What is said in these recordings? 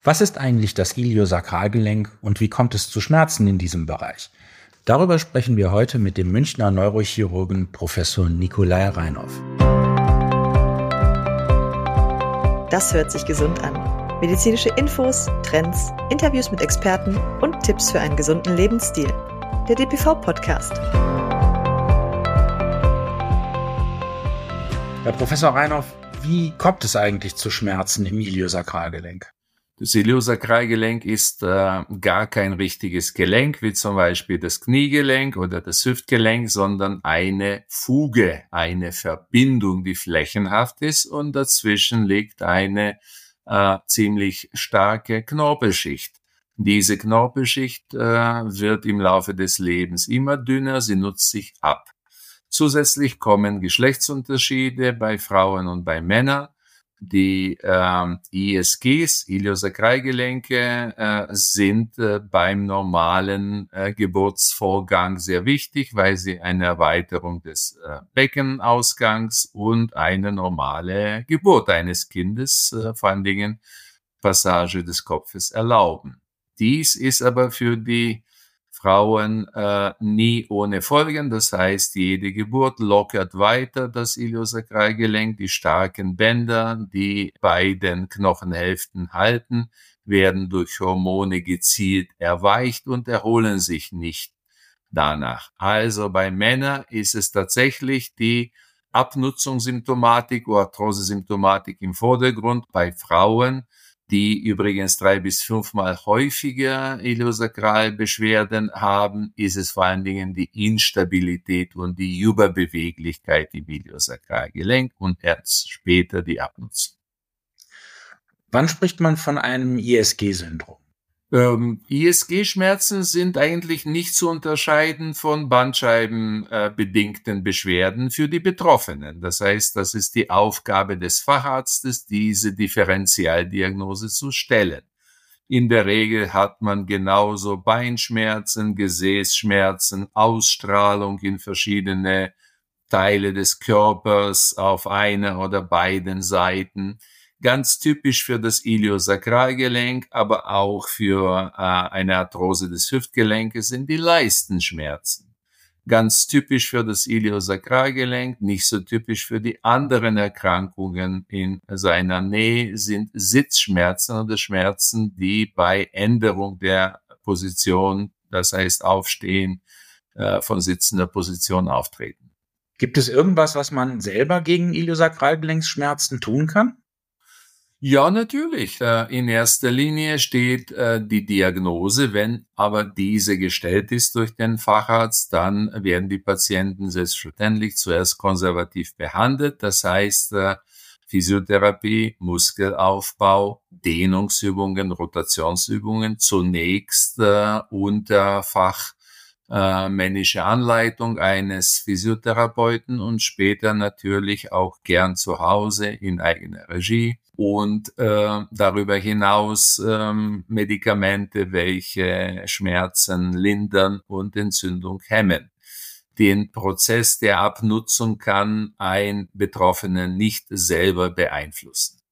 Was ist eigentlich das Iliosakralgelenk und wie kommt es zu Schmerzen in diesem Bereich? Darüber sprechen wir heute mit dem Münchner Neurochirurgen Professor Nikolai Reinhoff. Das hört sich gesund an. Medizinische Infos, Trends, Interviews mit Experten und Tipps für einen gesunden Lebensstil. Der DPV-Podcast. Herr Professor Reinhoff, wie kommt es eigentlich zu Schmerzen im Iliosakralgelenk? Das Iliosakralgelenk ist gar kein richtiges Gelenk, wie zum Beispiel das Kniegelenk oder das Hüftgelenk, sondern eine Fuge, eine Verbindung, die flächenhaft ist und dazwischen liegt eine ziemlich starke Knorpelschicht. Diese Knorpelschicht wird im Laufe des Lebens immer dünner, sie nutzt sich ab. Zusätzlich kommen Geschlechtsunterschiede bei Frauen und bei Männern. Die ISGs, Iliosakralgelenke, sind beim normalen Geburtsvorgang sehr wichtig, weil sie eine Erweiterung des Beckenausgangs und eine normale Geburt eines Kindes, vor allen Dingen Passage des Kopfes, erlauben. Dies ist aber für die Frauen nie ohne Folgen, das heißt, jede Geburt lockert weiter das Iliosakralgelenk, die starken Bänder, die beiden Knochenhälften halten, werden durch Hormone gezielt erweicht und erholen sich nicht danach. Also bei Männern ist es tatsächlich die Abnutzungssymptomatik oder Arthrosesymptomatik im Vordergrund, bei Frauen die übrigens 3 bis 5 Mal häufiger Iliosakralbeschwerden haben, ist es vor allen Dingen die Instabilität und die Überbeweglichkeit im Iliosakralgelenk und erst später die Abnutzung. Wann spricht man von einem ISG-Syndrom? ISG-Schmerzen sind eigentlich nicht zu unterscheiden von bandscheibenbedingten Beschwerden für die Betroffenen. Das heißt, das ist die Aufgabe des Facharztes, diese Differentialdiagnose zu stellen. In der Regel hat man genauso Beinschmerzen, Gesäßschmerzen, Ausstrahlung in verschiedene Teile des Körpers auf einer oder beiden Seiten. Ganz typisch für das Iliosakralgelenk, aber auch für eine Arthrose des Hüftgelenkes sind die Leistenschmerzen. Ganz typisch für das Iliosakralgelenk, nicht so typisch für die anderen Erkrankungen in seiner Nähe sind Sitzschmerzen oder Schmerzen, die bei Änderung der Position, das heißt Aufstehen von sitzender Position auftreten. Gibt es irgendwas, was man selber gegen Iliosakralgelenksschmerzen tun kann? Ja, natürlich. In erster Linie steht die Diagnose. Wenn aber diese gestellt ist durch den Facharzt, dann werden die Patienten selbstverständlich zuerst konservativ behandelt. Das heißt, Physiotherapie, Muskelaufbau, Dehnungsübungen, Rotationsübungen zunächst unter fachmännische Anleitung eines Physiotherapeuten und später natürlich auch gern zu Hause in eigener Regie. Und darüber hinaus Medikamente, welche Schmerzen lindern und Entzündung hemmen. Den Prozess der Abnutzung kann ein Betroffener nicht selber beeinflussen.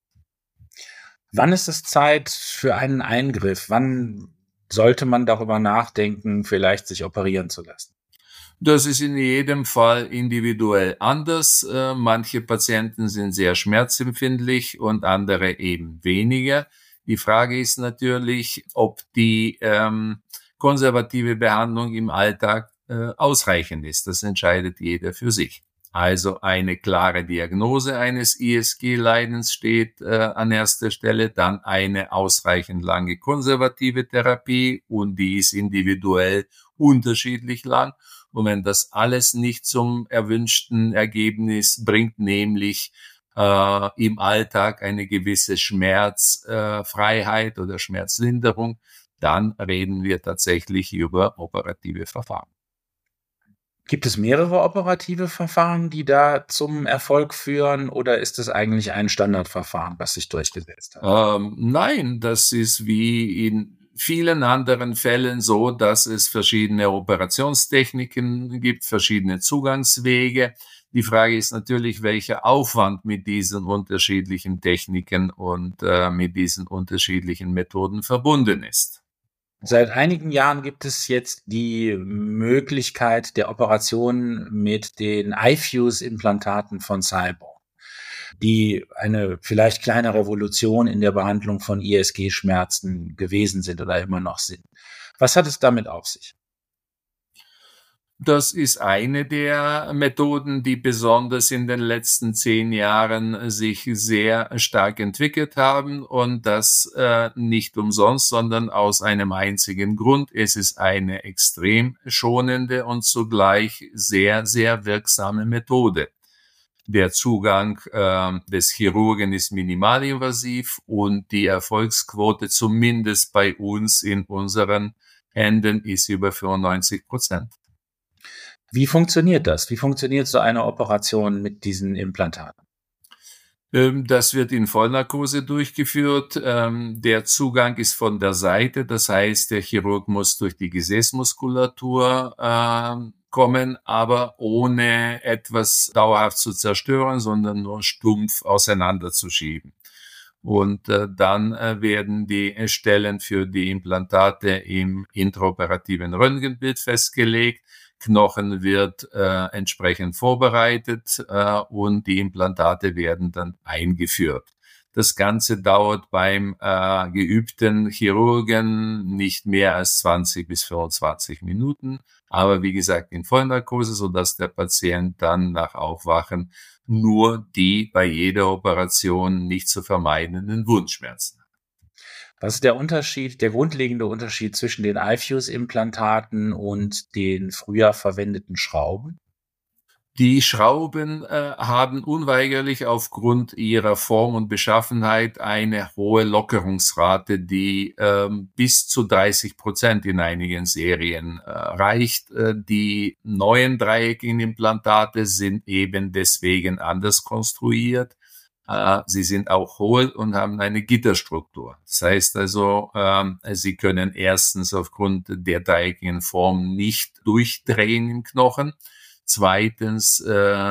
Wann ist es Zeit für einen Eingriff? Wann sollte man darüber nachdenken, vielleicht sich operieren zu lassen? Das ist in jedem Fall individuell anders. Manche Patienten sind sehr schmerzempfindlich und andere eben weniger. Die Frage ist natürlich, ob die konservative Behandlung im Alltag ausreichend ist. Das entscheidet jeder für sich. Also eine klare Diagnose eines ISG-Leidens steht an erster Stelle, dann eine ausreichend lange konservative Therapie und die ist individuell unterschiedlich lang. Und wenn das alles nicht zum erwünschten Ergebnis bringt, nämlich im Alltag eine gewisse Schmerzfreiheit oder Schmerzlinderung, dann reden wir tatsächlich über operative Verfahren. Gibt es mehrere operative Verfahren, die da zum Erfolg führen, oder ist es eigentlich ein Standardverfahren, was sich durchgesetzt hat? Nein, das ist wie in vielen anderen Fällen so, dass es verschiedene Operationstechniken gibt, verschiedene Zugangswege. Die Frage ist natürlich, welcher Aufwand mit diesen unterschiedlichen Techniken und mit diesen unterschiedlichen Methoden verbunden ist. Seit einigen Jahren gibt es jetzt die Möglichkeit der Operation mit den iFuse-Implantaten von Cyborg, die eine vielleicht kleine Revolution in der Behandlung von ISG-Schmerzen gewesen sind oder immer noch sind. Was hat es damit auf sich? Das ist eine der Methoden, die besonders in den letzten 10 Jahren sich sehr stark entwickelt haben, und das nicht umsonst, sondern aus einem einzigen Grund. Es ist eine extrem schonende und zugleich sehr, sehr wirksame Methode. Der Zugang des Chirurgen ist minimalinvasiv und die Erfolgsquote zumindest bei uns in unseren Händen ist über 95%. Wie funktioniert das? Wie funktioniert so eine Operation mit diesen Implantaten? Das wird in Vollnarkose durchgeführt. Der Zugang ist von der Seite, das heißt, der Chirurg muss durch die Gesäßmuskulatur kommen, aber ohne etwas dauerhaft zu zerstören, sondern nur stumpf auseinanderzuschieben. Und dann werden die Stellen für die Implantate im intraoperativen Röntgenbild festgelegt. Knochen wird entsprechend vorbereitet und die Implantate werden dann eingeführt. Das Ganze dauert beim geübten Chirurgen nicht mehr als 20 bis 25 Minuten, aber wie gesagt in Vollnarkose, sodass der Patient dann nach Aufwachen nur die bei jeder Operation nicht zu vermeidenden Wundschmerzen hat. Was ist der Unterschied, der grundlegende Unterschied zwischen den iFuse-Implantaten und den früher verwendeten Schrauben? Die Schrauben haben unweigerlich aufgrund ihrer Form und Beschaffenheit eine hohe Lockerungsrate, die bis zu 30% in einigen Serien reicht. Die neuen dreieckigen Implantate sind eben deswegen anders konstruiert. Sie sind auch hohl und haben eine Gitterstruktur. Das heißt also, sie können erstens aufgrund der dreieckigen Form nicht durchdrehen im Knochen. Zweitens,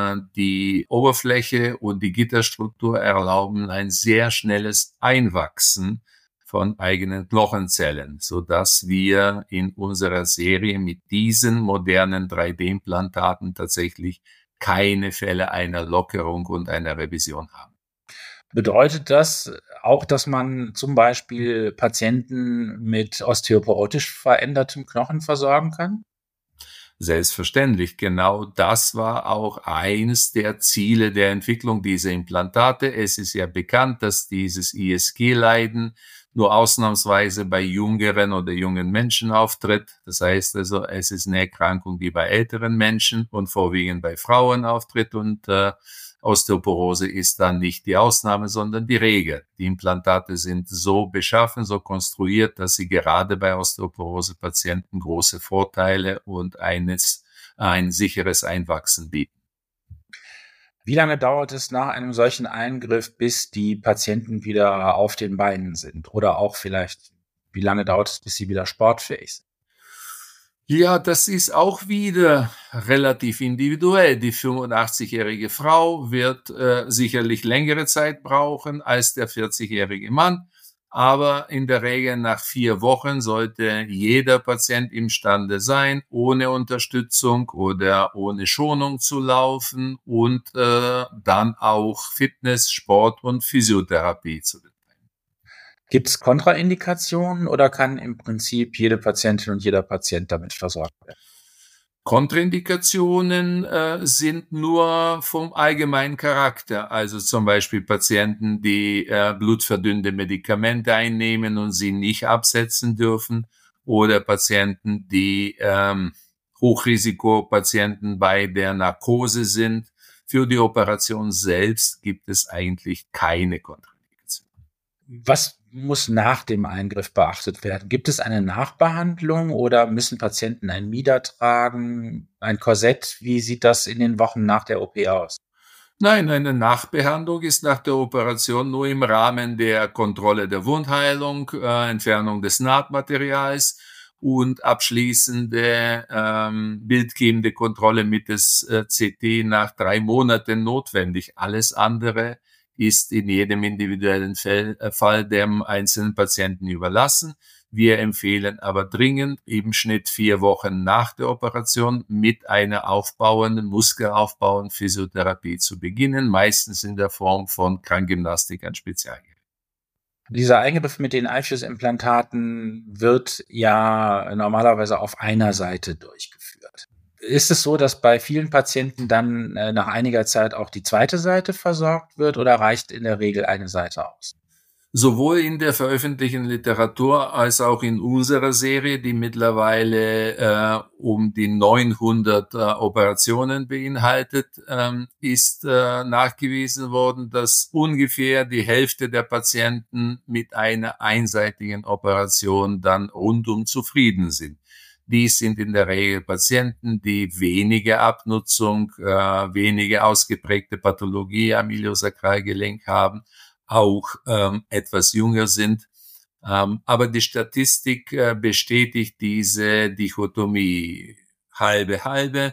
die Oberfläche und die Gitterstruktur erlauben ein sehr schnelles Einwachsen von eigenen Knochenzellen, sodass wir in unserer Serie mit diesen modernen 3D-Implantaten tatsächlich keine Fälle einer Lockerung und einer Revision haben. Bedeutet das auch, dass man zum Beispiel Patienten mit osteoporotisch verändertem Knochen versorgen kann? Selbstverständlich, genau das war auch eines der Ziele der Entwicklung dieser Implantate. Es ist ja bekannt, dass dieses ISG-Leiden nur ausnahmsweise bei jüngeren oder jungen Menschen auftritt. Das heißt also, es ist eine Erkrankung, die bei älteren Menschen und vorwiegend bei Frauen auftritt, und Osteoporose ist dann nicht die Ausnahme, sondern die Regel. Die Implantate sind so beschaffen, so konstruiert, dass sie gerade bei Osteoporose-Patienten große Vorteile und ein sicheres Einwachsen bieten. Wie lange dauert es nach einem solchen Eingriff, bis die Patienten wieder auf den Beinen sind? Oder auch vielleicht, wie lange dauert es, bis sie wieder sportfähig sind? Ja, das ist auch wieder relativ individuell. Die 85-jährige Frau wird sicherlich längere Zeit brauchen als der 40-jährige Mann. Aber in der Regel nach 4 Wochen sollte jeder Patient imstande sein, ohne Unterstützung oder ohne Schonung zu laufen und dann auch Fitness, Sport und Physiotherapie zu betreiben. Gibt es Kontraindikationen oder kann im Prinzip jede Patientin und jeder Patient damit versorgt werden? Kontraindikationen sind nur vom allgemeinen Charakter, also zum Beispiel Patienten, die blutverdünnende Medikamente einnehmen und sie nicht absetzen dürfen, oder Patienten, die Hochrisikopatienten bei der Narkose sind. Für die Operation selbst gibt es eigentlich keine Kontraindikationen. Was muss nach dem Eingriff beachtet werden? Gibt es eine Nachbehandlung oder müssen Patienten ein Mieder tragen, ein Korsett? Wie sieht das in den Wochen nach der OP aus? Nein, eine Nachbehandlung ist nach der Operation nur im Rahmen der Kontrolle der Wundheilung, Entfernung des Nahtmaterials und abschließende bildgebende Kontrolle mit des CT nach 3 Monaten notwendig. Alles andere ist in jedem individuellen Fall dem einzelnen Patienten überlassen. Wir empfehlen aber dringend im Schnitt 4 Wochen nach der Operation mit einer muskelaufbauenden Physiotherapie zu beginnen, meistens in der Form von Krankgymnastik an Spezialgeräten. Dieser Eingriff mit den iFuse-Implantaten wird ja normalerweise auf einer Seite durchgeführt. Ist es so, dass bei vielen Patienten dann nach einiger Zeit auch die zweite Seite versorgt wird oder reicht in der Regel eine Seite aus? Sowohl in der veröffentlichten Literatur als auch in unserer Serie, die mittlerweile um die 900 Operationen beinhaltet, ist nachgewiesen worden, dass ungefähr die Hälfte der Patienten mit einer einseitigen Operation dann rundum zufrieden sind. Dies sind in der Regel Patienten, die wenige Abnutzung, wenige ausgeprägte Pathologie am Iliosakralgelenk haben, auch etwas jünger sind. Aber die Statistik bestätigt diese Dichotomie halbe.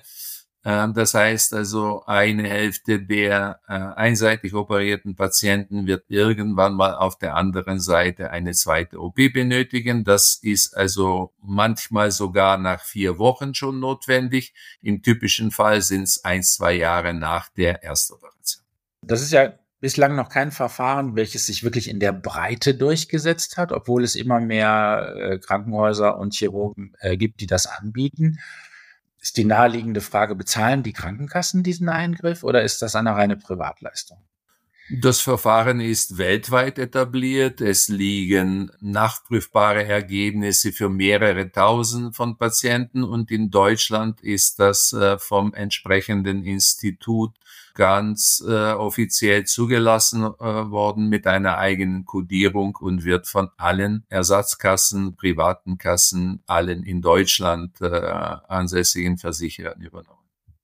Das heißt also, eine Hälfte der einseitig operierten Patienten wird irgendwann mal auf der anderen Seite eine zweite OP benötigen. Das ist also manchmal sogar nach 4 Wochen schon notwendig. Im typischen Fall sind es 1-2 Jahre nach der Erstoperation. Das ist ja bislang noch kein Verfahren, welches sich wirklich in der Breite durchgesetzt hat, obwohl es immer mehr Krankenhäuser und Chirurgen gibt, die das anbieten. Ist die naheliegende Frage, bezahlen die Krankenkassen diesen Eingriff oder ist das eine reine Privatleistung? Das Verfahren ist weltweit etabliert. Es liegen nachprüfbare Ergebnisse für mehrere Tausend von Patienten und in Deutschland ist das vom entsprechenden Institut ganz offiziell zugelassen worden mit einer eigenen Kodierung und wird von allen Ersatzkassen, privaten Kassen, allen in Deutschland ansässigen Versicherern übernommen.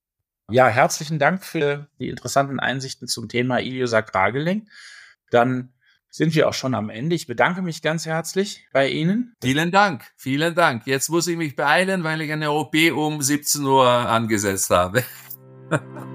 Ja, herzlichen Dank für die interessanten Einsichten zum Thema Iliosakralgelenk. Dann sind wir auch schon am Ende. Ich bedanke mich ganz herzlich bei Ihnen. Vielen Dank. Jetzt muss ich mich beeilen, weil ich eine OP um 17 Uhr angesetzt habe.